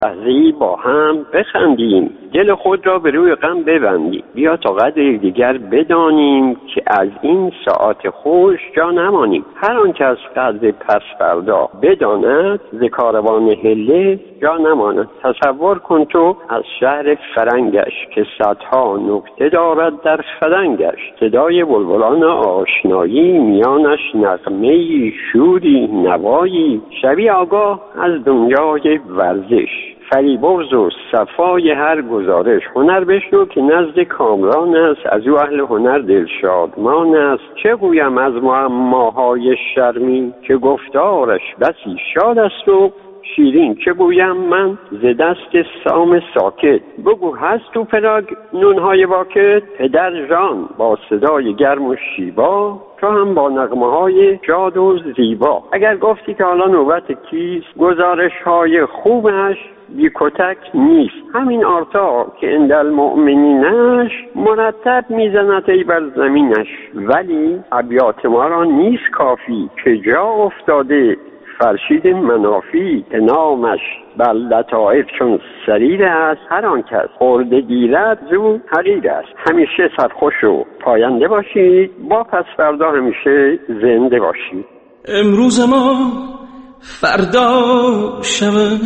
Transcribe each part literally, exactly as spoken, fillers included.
لحظه‌ای با هم بخندیم، دل خود را به روی غم ببندیم. بیا تا قدر دیگر بدانیم که از این ساعت خوش جا نمانیم. هر آن کس قدر پس فردا بداند، ز کاروان هله جا نماند. تصور کن تو از شهر فرنگش که صدها نکته دارد در خدنگش. صدای بلبلان آشنایی، میانش نغمه‌ای شوری نوایی. شبی آگاه از دنیای ورزش، فریبرز و صفای هر گزارش. هنر بشنو که نزد کامران است، از او اهل هنر دل شادمان است. چه گویم از معماهای شرمی، که گفتارش بسی شاد است و شیرین. چه گویم من ز دست سام ساکت، بگو هست تو پراگ نونهای واکت. پدر جان با صدای گرم و شیوا، تو هم با نغمه های شاد و زیبا. اگر گفتی که حالا نوبت کیست، گزارش های خوبش بی کتک نیست. همین آرتا که اندل مؤمنینش، مرتب میزند ای بر زمینش. ولی ابیات ما را نیست کافی، که جا افتاده فرشید منافی. نامش بر لطائف چون سریر است، هر آن کس خورده گیرد زو حقیر است. همیشه سرخوش و پاینده باشید، با پس فردا همیشه زنده باشید. امروز ما فردا شود،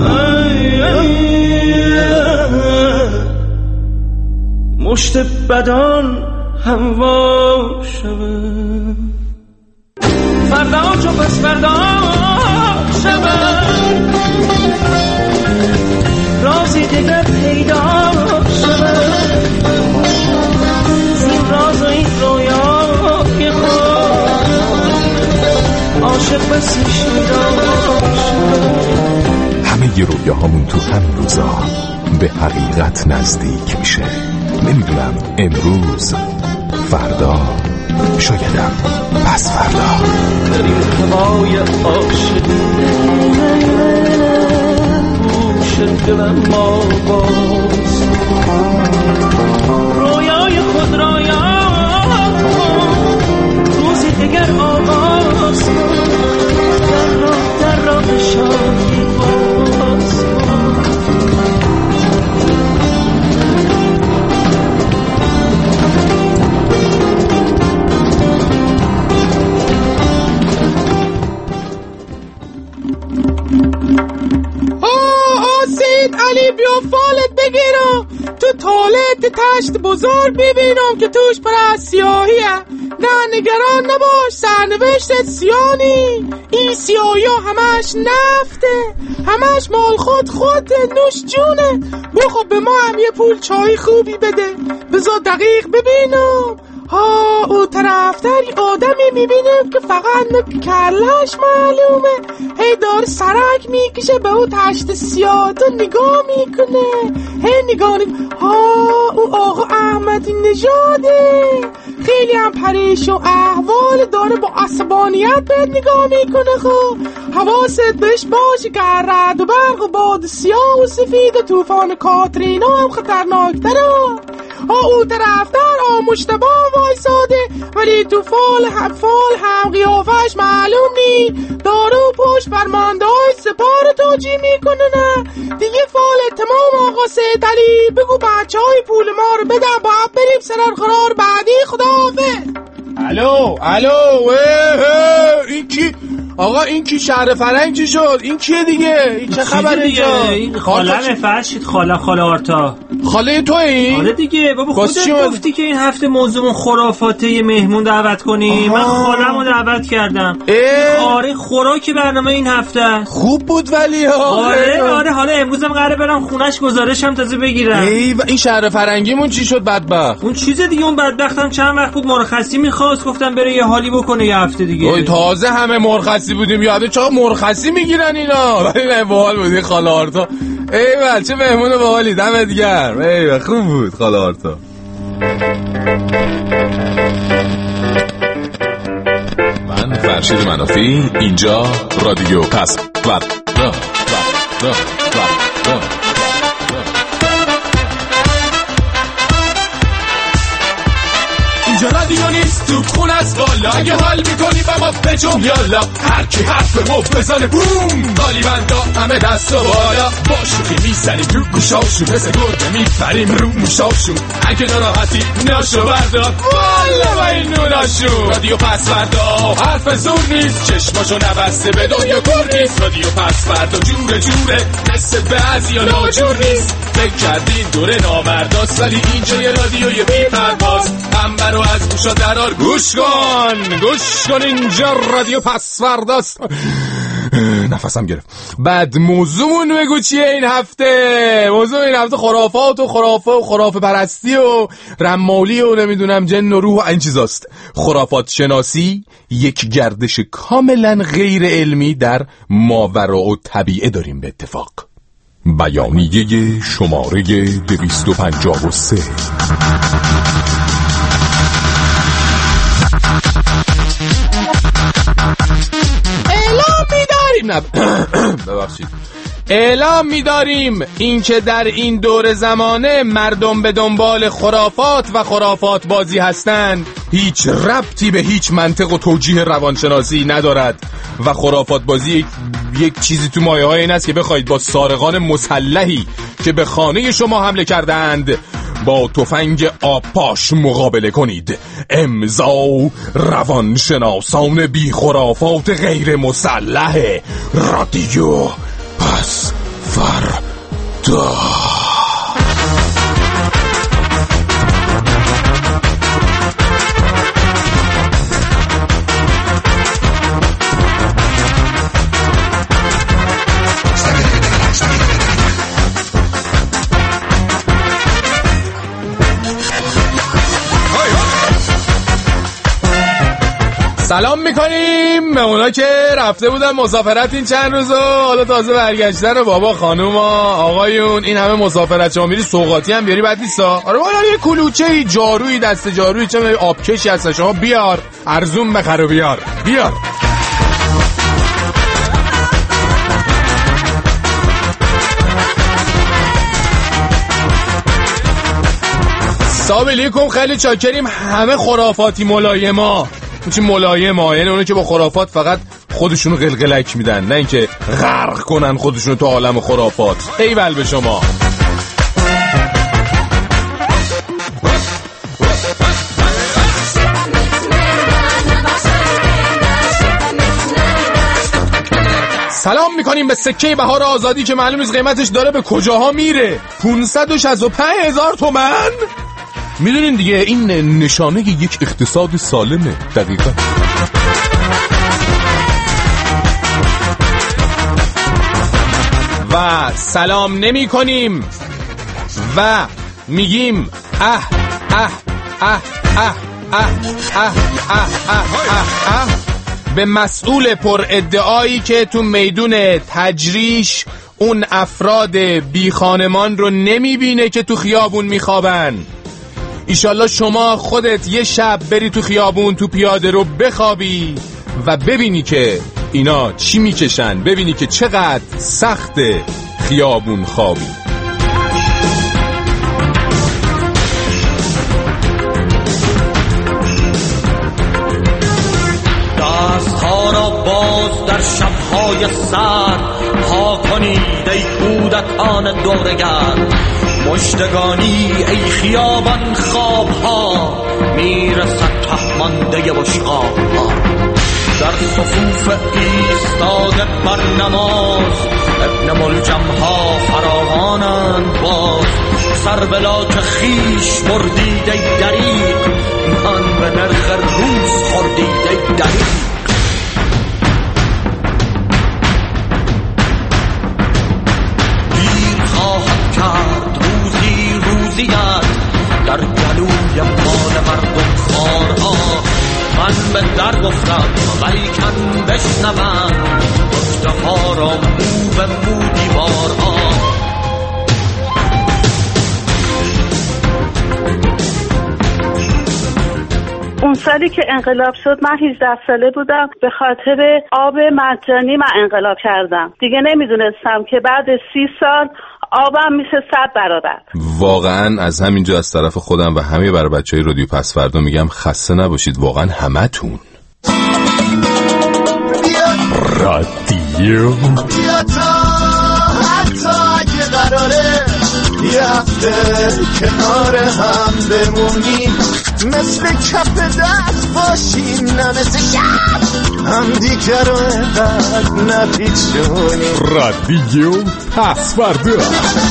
مشت بدان هموا شود. فردا چو پس فردا شود، رازی دیگر پیدا شود. زین راز و این رویای خود، عاشق بسی شیدا شود. همه ی رویاهامون تو همین روزا به حقیقت نزدیک میشه. نمیدونم امروز، فردا، شایدم پس فردا. در این هوای عاشقی، گوش دلم ما باز، رویای خود را یاد کن، روزی دیگر آغاز کن. در راه در راه شادی باز کن. علی بیا فالت بگیرم، تو توالت تشت بزرگ ببینم که توش پر از سیاهیه. نه نگران نباش، سرنوشتت سیانی. این سیاهی همش نفته، همش مال خود خود نوش جونه. بخو به ما هم یه پول چای خوبی بده، بذار دقیق ببینم. ها او طرفتر یه آدمی میبینم که فقط نک کلش معلومه، هی داره سرک میکشه به او تشت سیاده نگاه میکنه. هی نگاه نگاه ها او آقا احمدی نژاده، خیلی هم پریشان احوال داره، با عصبانیت بهت نگاه میکنه. خب حواست بهش باشه که رعد و برق و باد سیاه و سفید و طوفان کاترینا هم خطرناکتره. ها او طرفتر آمشتبا وایساده، ولی تو فال هم فال هم قیافش معلوم نی، دارو پشت فرمانده های سپار توجی میکنه. نه دیگه فال تمام. آقا سید علی بگو بچه های پول ما رو بدن، باید بریم سرر قرار بعدی. خداحافظ. الو الو این کی؟ آقا این کی؟ شهر فرنگ چی شد؟ این کیه دیگه؟ این چه خبره اینجا؟ این خاله فرشید، خاله خاله آرتا. خاله تو این؟ آره دیگه بابا، خودت گفتی که این هفته موضوع خرافاته یه مهمون دعوت کنی. من خاله‌مو دعوت کردم. آره خوراک برنامه این هفته خوب بود ولی ها. آره آره حالا امروزم قراره برم خونش گزارشم تازه بگیرم. ای و این شهر فرنگیمون چی شد بدبخت؟ اون چیز دیگه، اون بدبختم چند وقت بود مرخصی می‌خواست، گفتم بره یه حالی بکنه یه هفته دیگه. اوه تازه همه مرخصی بودیم، یاده چقدر مرخصی میگیرن اینا. ولی نه باحال بود خاله آرتا. ای بچه مهمون باحالی، دمت گرم. ای خوب بود خاله آرتا. من فرشید منافی، اینجا رادیو پس فردا. اینجا رادیو نیست تو خون از بالا، اگه حال میکنی با ما بجنب یالا، هر کی حرف مفت بزنه بوم، قالی بندا همه دست و بالا، با شوخی میزنیم تو گوشاشون، مثل گربه میپریم رو موشاشون، اگه ناراحتی ناشو بردار والا با این نوناشون. رادیو پسوردا حرف زور نیست، چشماشو نبسته به دنیا کور نیست، رادیو پسوردا جوره جوره مثل بعضی ها ناجور نیست، فکر کردین دوره نامرداست ولی اینجا یه رادیوی بی پرواز، همه رو از گوشا درار گوش کن گوش کن اینجا رادیو پسورداست. نفسم گرفت. بعد موضوعمون بگو چیه این هفته؟ موضوع این هفته خرافات و خرافه و خرافه پرستی و رمالی و نمیدونم جن و روح و این چیزاست. خرافات شناسی یک گردش کاملا غیر علمی در ماوراء و طبیعه داریم به اتفاق. بیانیه شماره دویست و پنجاه و سه. اعلام می‌داریم نه ببخشید اعلام می‌داریم اینکه در این دور زمانه مردم به دنبال خرافات و خرافات بازی هستند هیچ ربطی به هیچ منطق و توجیه روانشناسی ندارد و خرافات بازی یک, یک چیزی تو مایه‌های این است که بخواید با سارقان مسلحی که به خانه شما حمله کردند با تفنگ آبپاش مقابله کنید. امضا روانشناسان بی خرافات غیر مسلح رادیو پسوردا. سلام میکنیم به اونا که رفته بودن مسافرت این چند روز و حالا تازه برگشتن و بابا خانوم آقایون این همه مسافرت شما میری سوغاتی هم بیاری بد نیستا. آره والا یه کلوچه‌ای جارویی دست جارویی چه آبکشی هست شما بیار ارزون بخر و بیار بیار. سلام علیکم خیلی چاکریم همه خرافاتی ملایما چی ملایما یعنی اونو که با خرافات فقط خودشونو قلقلک میدن نه اینکه غرق کنن خودشونو تو عالم خرافات. ایول به شما. سلام میکنیم به سکه بهار آزادی که معلوم نیست قیمتش داره به کجاها میره. پانصد و شصت و پنج هزار تومان. میدونین دیگه این نشانه یک اقتصاد سالمه. دقیقا و سلام نمی کنیم و میگیم اه اه اه اه اه اه اه اه اه به مسئول پر ادعایی که تو میدون تجریش اون افراد بی خانمان رو نمی بینه که تو خیابون میخوابن. ایشالله شما خودت یه شب بری تو خیابون تو پیاده رو بخوابی و ببینی که اینا چی میکشن، ببینی که چقدر سخت خیابون خوابی. دستها را باز در شبهای سرد پا کنید ای کودکان دورگرد، مژدگانی ای خیابان خوابها میرسد تهمانده بشقابها. در صفوف ایستاده بر نماز ابن ملجمها فراوانند باز، سر بلاک خیش بردید ای دریق، من به نرخ روز خوردید ای دریق. دیر خواهد کرد روزی روزیت در گلوی مال مردم خارها، من به در گفتم ولی کن بشنوم گفته ها را مو به مو دیوارها. اون سالی که انقلاب شد من هجده ساله بودم، به خاطر آب مجانی من انقلاب کردم. دیگه نمیدونستم که بعد سی سال آبم میشه صد برادر. واقعا از همینجا از طرف خودم و همه برای بچهای رادیو پس فردا میگم خسته نباشید واقعا همتون. رادیو بیا تا حتی اگه قراره یه هفته کنار هم بمونیم، مثل کف دست باشیم نه مثل شب هم دیگر رو اینقدر نپیچونیم. رادیو پس فردا.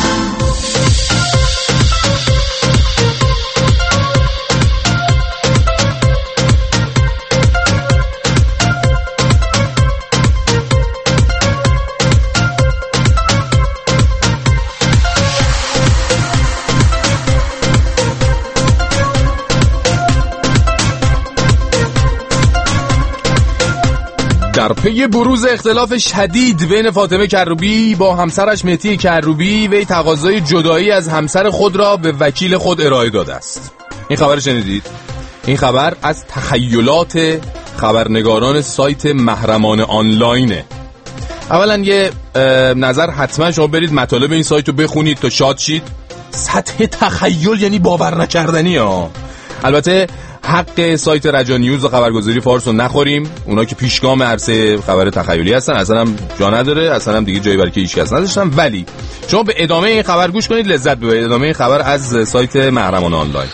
در پی بروز اختلاف شدید بین فاطمه کروبی با همسرش مهدی کروبی، وی تقاضای جدایی از همسر خود را به وکیل خود ارائه داده است. این خبر شنیدید؟ این خبر از تخیلات خبرنگاران سایت محرمانه آنلاینه. اولا یه نظر حتما شما برید مطالب این سایت رو بخونید تا شاد شید. سطح تخیل یعنی باور نکردنی ها. البته حق سایت رجا نیوز و خبرگزاری فارس رو نخوریم، اونا که پیشگام عرصه خبر تخیلی هستن، اصلا هم جا نداره، اصلا هم دیگه جایی برای که هیچ کس نداشتن. ولی شما به ادامه این خبر گوش کنید، لذت ببرید. ادامه این خبر از سایت محرمانه آنلاین.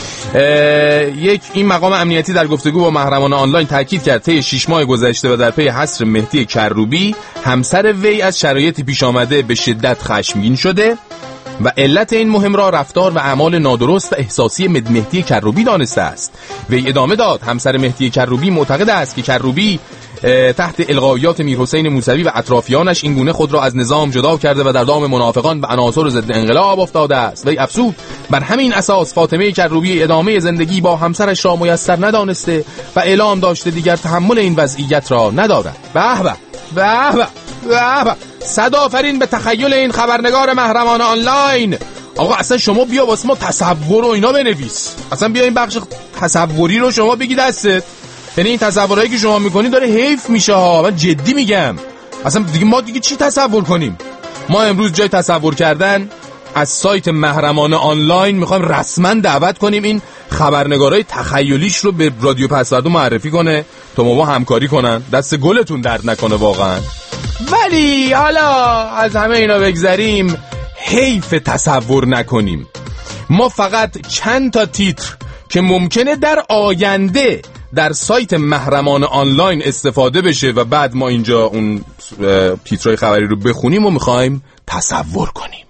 یک این مقام امنیتی در گفتگو با محرمانه آنلاین تاکید کرد طی شش ماه گذشته و در پی حصر مهدی کروبی، همسر وی از شرایطی پیش آمده به شدت خشمگین شده و علت این مهم را رفتار و اعمال نادرست و احساسی مهدی کروبی دانسته است. وی ادامه داد همسر مهدی کروبی معتقد است که کروبی تحت القایات میرحسین موسوی و اطرافیانش این گونه خود را از نظام جدا کرده و در دام منافقان و عناصر ضد انقلاب افتاده است. وی افزود بر همین اساس فاطمه کروبی ادامه زندگی با همسرش را میسر ندانسته و اعلام داشته دیگر تحمل این وضعیت را ندارد. به به به به به صد آفرین به تخیل این خبرنگار محرمانه آنلاین. آقا اصلا شما بیا واسه ما تصور و اینا بنویس، اصلا بیا این بخش تصوری رو شما بگی دستت. یعنی این تصورایی که شما میکنی داره حیف میشه ها، من جدی میگم. اصلا دیگه ما دیگه چی تصور کنیم؟ ما امروز جای تصور کردن از سایت محرمانه آنلاین میخوایم رسما دعوت کنیم این خبرنگارای تخیلیش رو به رادیو پس فردا معرفی کنه تا ما همکاری کنن. دست گلتون درد نکنه واقعا. ولی حالا از همه اینا بگذریم، حیف تصور نکنیم. ما فقط چند تا تیتر که ممکنه در آینده در سایت محرمانه آنلاین استفاده بشه و بعد ما اینجا اون تیترهای خبری رو بخونیم و میخوایم تصور کنیم.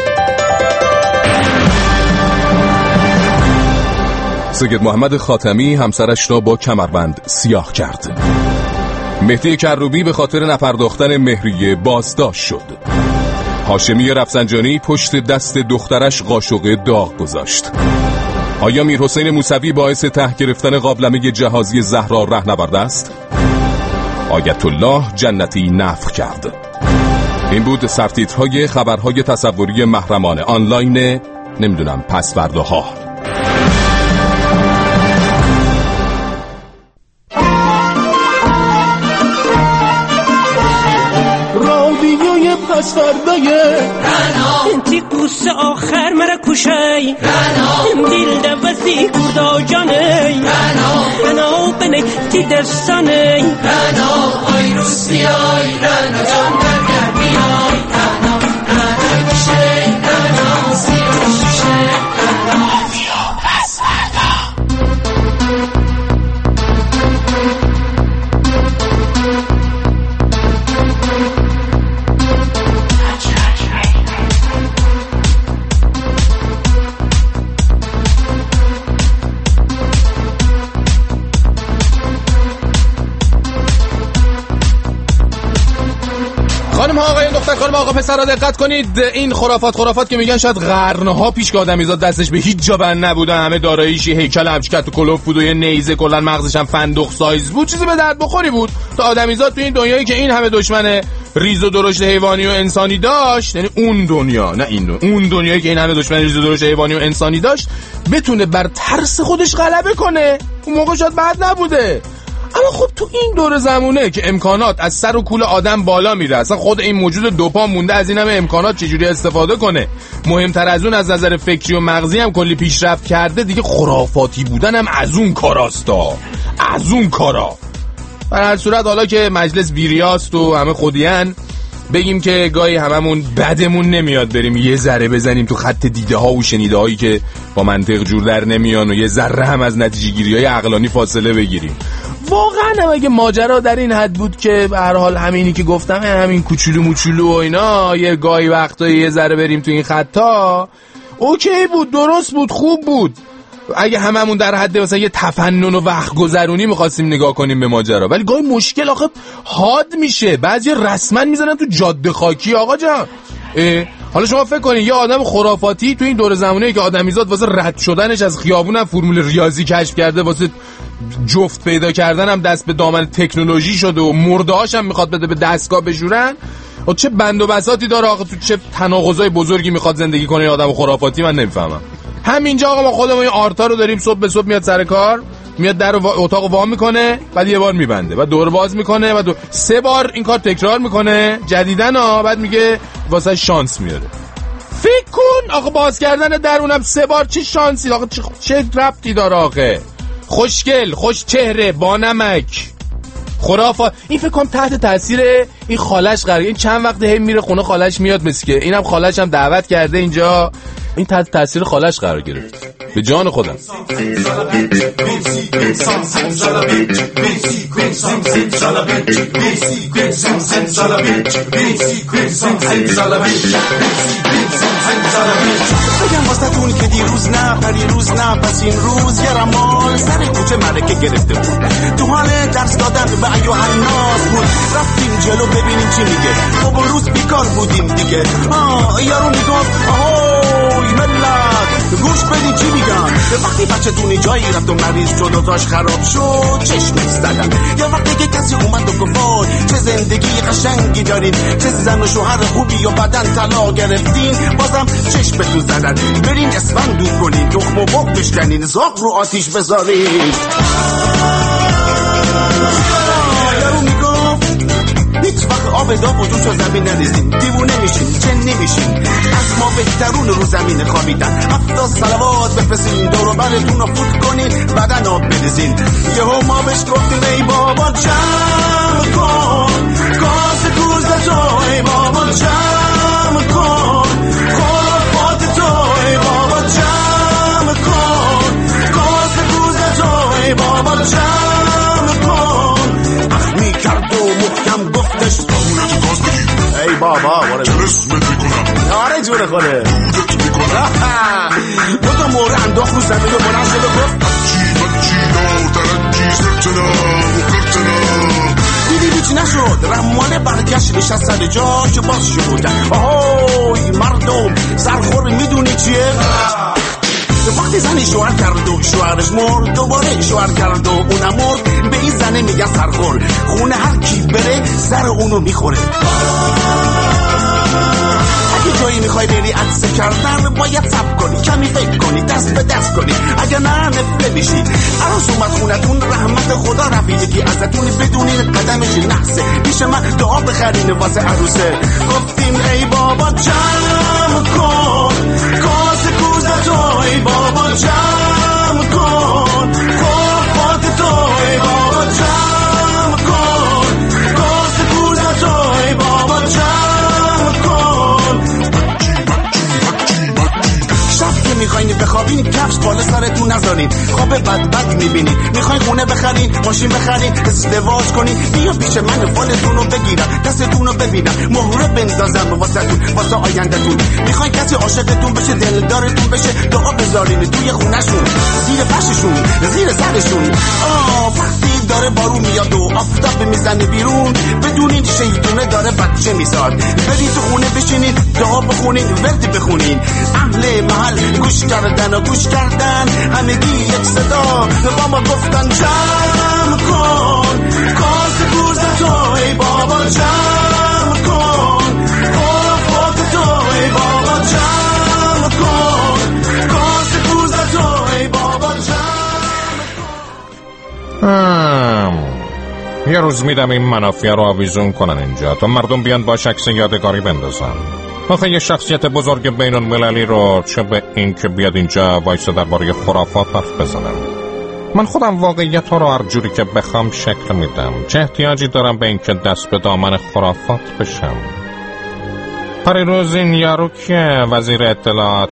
سید محمد خاتمی همسرش را با کمربند سیاه کرد. مهدی کروبی به خاطر نپرداختن مهریه بازداشت شد. هاشمی رفسنجانی پشت دست دخترش قاشق داغ گذاشت. آیا میرحسین موسوی باعث ته گرفتن قابلمه جهازی زهرا رهنورد است؟ آیت الله جنتی نفخ کرد. این بود سرتیترهای خبرهای تصوری محرمانه آنلاین نمیدونم پس فرداها. رادیوی پس فردای انتی قوس آخر مرا کشای دل دوستی کردا جانی رنا بنی تی دستانی رنا آی روز بیای رنا جان برگر بیای رنا رنا کشی رنا سیروش کشی رنا رادیو پس فردا. خانم ها آقایان دختر خانم آقا پسرها دقت کنید. این خرافات خرافات که میگن شاید قرنها پیش که آدمیزاد دستش به هیچ جا بند نبوده، همه داراییش هیکل همچکت و کلوف بود و یه نیزه، کلا مغزش هم فندق سایز بود، چیزی به درد بخوری بود تا آدمیزاد تو این دنیایی که این همه دشمن ریز و درشت حیوانی و انسانی داشت، یعنی اون دنیا نه این دنیا، اون دنیایی که این همه دشمن ریز و درشت حیوانی و انسانی داشت، بتونه بر ترس خودش غلبه کنه. اون موقع شاید بد نبوده. اما خب تو این دور زمونه که امکانات از سر و کول آدم بالا میره، اصلا خود این موجود دوپا مونده از این همه امکانات چجوری استفاده کنه، مهمتر از اون از نظر فکری و مغزی هم کلی پیشرفت کرده دیگه، خرافاتی بودن هم از اون کاراستا، از اون کارا. در هر صورت حالا که مجلس بیریاست و همه خودیان، بگیم که گاهی هممون بدمون نمیاد بریم یه ذره بزنیم تو خط دیده ها و شنیده هایی که با منطق جور در نمیان و یه ذره هم از نتیجه گیری های عقلانی فاصله بگیریم. واقعا هم اگه ماجرا در این حد بود که به هر حال همینی که گفتم، همین کوچولو موچولو و اینا، یه گاهی وقتا یه ذره بریم تو این خطا، اوکی بود، درست بود، خوب بود. اگه هممون در حد مثلا یه تفنن و وقت گذرونی می‌خواستیم نگاه کنیم به ماجرا، ولی گاهی مشکل آخه حاد میشه، بعضی رسما میزنن تو جاده خاکی. آقا جان حالا شما فکر کنید یه آدم خرافاتی تو این دور زمانه‌ای که آدمیزاد واسه رد شدنش از خیابون هم فرمول ریاضی کشف کرده، واسه جفت پیدا کردن هم دست به دامن تکنولوژی شده و مرده‌هاش هم میخواد بده به دستگاه بشورن، و چه بند و بساطی داره آخه، تو چه تناقضای بزرگی میخواد زندگی کنه یه آدم خرافاتی، من نمیفهمم. همینجا آقا ما خودمون این آرتا رو داریم، صبح به صبح میاد سر کار، میاد در اتاق وا میکنه، بعد یه بار میبنده، بعد دور باز میکنه، بعد دو... سه بار این کار تکرار میکنه جدیدن ها، بعد میگه واسه شانس میاره. فکر کن آقا باز کردن در اونم سه بار چه شانسی آقا، چه, چه ربطی داره آخه؟ خوشگل، خوش چهره، با نمک، خرافات. این فکر کنم تحت تاثیر این خالش قرار، این چند وقت هی میره خونه خالش میاد، مثل که اینم خالش هم دعوت کرده اینجا، این تحت تاثیر خالش قرار گرفت. به جان خودم بگم واسه تون که دیروز نه پریروز نه پس این روز یه رمال سر کوچه ملکه گرفته بود، تو حال درس دادن به ایوهناس بود، رفتیم جلو ببینیم چی میگه، خب اون روز بیکار بودیم دیگه. آه یارو میگفت آهوی ملت گوش بدین چی میگم، یه وقتی بچه تونی جایی رفت و مریض شد و تاش خراب شد چشمش زدن، یا وقتی که کسی اومد و گفت وای چه زندگی قشنگی دارین، چه زن و شوهر خوبی و بدن طلا گرفتین، بازم چشم تو زدن، برین اسفند دور کنین، تخم و باب بشکنین، زاغ رو آتیش بذارین. یارو میگفت هیچ وقت آب داغ و جوش و زمین نریزین، دیوونه میشین، جنی میشین، از ما بهترون رو زمین خوابیدن، هفتاد صلوات بفرستین، دور و برتون رو فوت کنین، بدن آب بریزین. یهو ما بهش گفتیم ای بابا جمع کن کاس کوزه تو، ای بابا جمع کن خرافات تو، ای بابا جمع کن کاس کوزه تو، ای بابا جمع کن. اخ میکرد و محکم گفتش ای بابا رسمت میکنم، آره جوره خوره دو تا موره انداخت رو زمین و بلند شد و گفت چی بچی نو ترنجی سرچنا و کرچنا. دیدی بیچ نشد، رمانه برگشت نشست سر جا که باز شد. آهای مردم سرخور میدونی چیه؟ وقتی زنی شوهر کرد و شوهرش مرد، دوباره شوهر کرد و اونم مرد، به این زنه میگه سرخور، خونه هر کی بره سر اونو میخوره. اگه جایی میخوای بری عطسه کردن باید صبر کنی، کمی فکر کنی، دست به دست کنی، اگه نه نفله میشی. عروس اومد خونتون، رحمت خدا رفت یکی ازتون، بدونین قدمش نحسه، پیش من دعا بخرین واسه عروسه. گفتیم ای بابا جمع کن کاس کوزه تو، ای بابا جمع کن خرافات تو، ای بابا جمع کن کاس کوزه تو، ای بابا جمع کن. شب که میخواین بخوابین کفش بالا سرتون نذارین، خواب بد بد میبینین، میخواین خونه بخرین، ماشین بخرین، ازدواج کنین، بیا پیش من فالتون رو بگیرم، دستتون رو ببینم، مهره بندازم واسه تون، واسه آیندهتون. میخواین کسی عاشقتون بشه، دلدارتون بشه، دعا بذارین توی خونهشون، زیر فرششون، زیر سرشون. آه وقتی داره بارون میاد و آفتاب میزنه بیرون، بدونین شیطونه داره بچه میزاد، برید تو خونه بشینین، دعا بخونین، ورد بخونین. اهل محل گوش کردن و گوش کردن، همگی یک صدا با ما گفتن جمع کن کاس کوزه تو، ای بابا جمع کن خرافات تو، ای بابا جمع کن کاس کوزه تو، ای بابا جمع کن. یه روز میدم این منافیه رو آویزون کنن اینجا تا مردم بیان با عکس یادگاری بندازن. آخه یه شخصیت بزرگ بین المللی رو چه به این که بیاد اینجا وایسه درباره خرافات حرف بزنم. من خودم واقعیت ها رو هر جوری که بخوام شکل میدم. چه احتیاجی دارم به این که دست به دامن خرافات بشم؟ پریروز این یارو که وزیر اطلاعات